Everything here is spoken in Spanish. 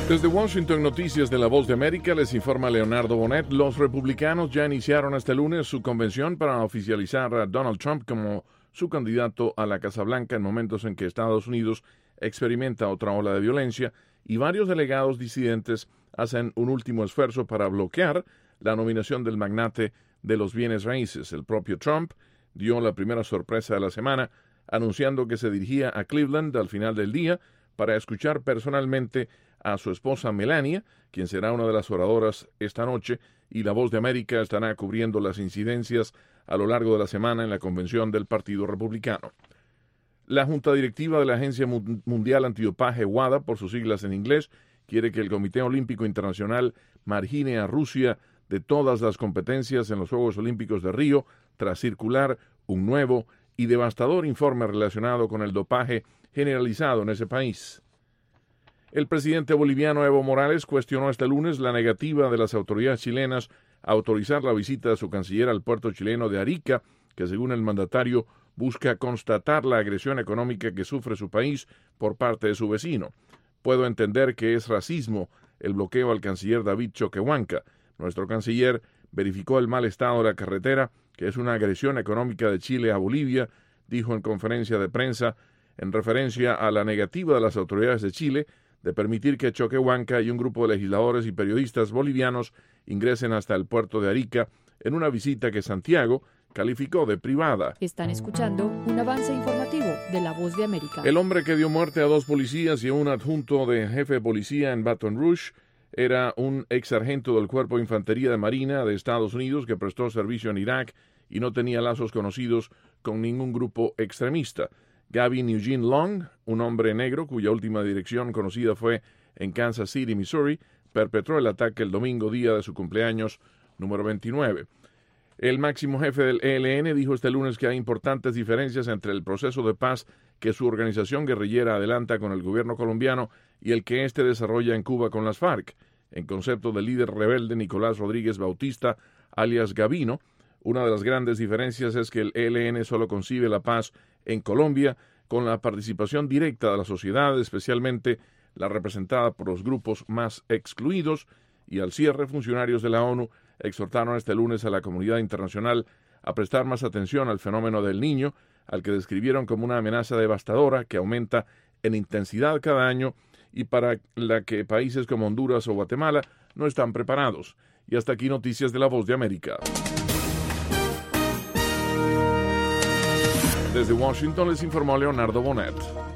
Desde Washington, Noticias de La Voz de América, les informa Leonardo Bonet. Los republicanos ya iniciaron este lunes su convención para oficializar a Donald Trump como su candidato a la Casa Blanca en momentos en que Estados Unidos experimenta otra ola de violencia y varios delegados disidentes hacen un último esfuerzo para bloquear la nominación del magnate de los bienes raíces. El propio Trump dio la primera sorpresa de la semana anunciando que se dirigía a Cleveland al final del día para escuchar personalmente a su esposa Melania, quien será una de las oradoras esta noche, y La Voz de América estará cubriendo las incidencias a lo largo de la semana en la convención del Partido Republicano. La Junta Directiva de la Agencia Mundial Antidopaje, WADA, por sus siglas en inglés, quiere que el Comité Olímpico Internacional margine a Rusia de todas las competencias en los Juegos Olímpicos de Río tras circular un nuevo y devastador informe relacionado con el dopaje generalizado en ese país. El presidente boliviano Evo Morales cuestionó este lunes la negativa de las autoridades chilenas a autorizar la visita de su canciller al puerto chileno de Arica, que según el mandatario busca constatar la agresión económica que sufre su país por parte de su vecino. Puedo entender que es racismo el bloqueo al canciller David Choquehuanca. Nuestro canciller verificó el mal estado de la carretera, que es una agresión económica de Chile a Bolivia, dijo en conferencia de prensa en referencia a la negativa de las autoridades de Chile de permitir que Choquehuanca y un grupo de legisladores y periodistas bolivianos ingresen hasta el puerto de Arica en una visita que Santiago calificó de privada. Están escuchando un avance informativo de La Voz de América. El hombre que dio muerte a 2 policías y a un adjunto de jefe de policía en Baton Rouge era un ex sargento del Cuerpo de Infantería de Marina de Estados Unidos que prestó servicio en Irak y no tenía lazos conocidos con ningún grupo extremista. Gavin Eugene Long, un hombre negro cuya última dirección conocida fue en Kansas City, Missouri, perpetró el ataque el domingo, día de su cumpleaños número 29. El máximo jefe del ELN dijo este lunes que hay importantes diferencias entre el proceso de paz que su organización guerrillera adelanta con el gobierno colombiano y el que éste desarrolla en Cuba con las FARC. En concepto del líder rebelde Nicolás Rodríguez Bautista, alias Gavino, una de las grandes diferencias es que el ELN solo concibe la paz en Colombia con la participación directa de la sociedad, especialmente la representada por los grupos más excluidos, y al cierre, funcionarios de la ONU exhortaron este lunes a la comunidad internacional a prestar más atención al fenómeno del Niño, al que describieron como una amenaza devastadora que aumenta en intensidad cada año y para la que países como Honduras o Guatemala no están preparados. Y hasta aquí Noticias de La Voz de América. Desde Washington les informó Leonardo Bonet.